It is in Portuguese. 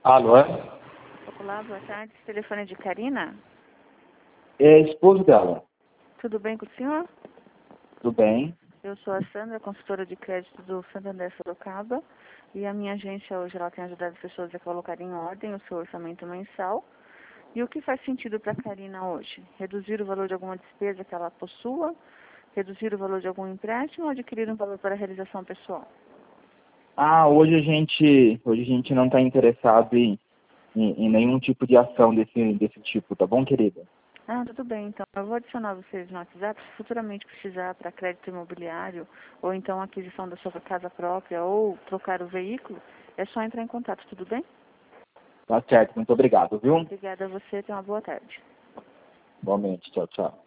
Alô? Olá, boa tarde. Esse telefone é de Karina? É esposo dela. Tudo bem com o senhor? Tudo bem? Eu sou a Sandra, consultora de crédito do Santander Sorocaba. E a minha agência hoje ela tem ajudado as pessoas a colocarem em ordem o seu orçamento mensal. E o que faz sentido para a Karina hoje? Reduzir o valor de alguma despesa que ela possua? Reduzir o valor de algum empréstimo ou adquirir um valor para a realização pessoal? Hoje a gente não está interessado em nenhum tipo de ação desse tipo, tá bom, querida? Tudo bem, então. Eu vou adicionar vocês no WhatsApp. Se futuramente precisar para crédito imobiliário, ou então aquisição da sua casa própria, ou trocar o veículo, é só entrar em contato, tudo bem? Tá certo, muito obrigado, viu? Obrigada a você, tenha uma boa tarde. Igualmente, tchau, tchau.